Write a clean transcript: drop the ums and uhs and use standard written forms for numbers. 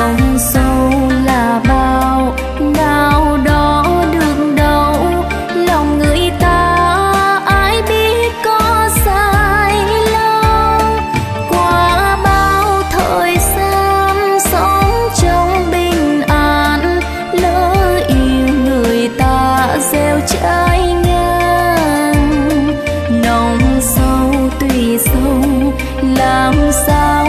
Lòng sâu là bao, nào đó được đâu, lòng người ta ai biết có sai lâu. Qua bao thời gian sống trong bình an, lỡ yêu người ta gieo trái ngang. Nồng sâu tùy sông làm sao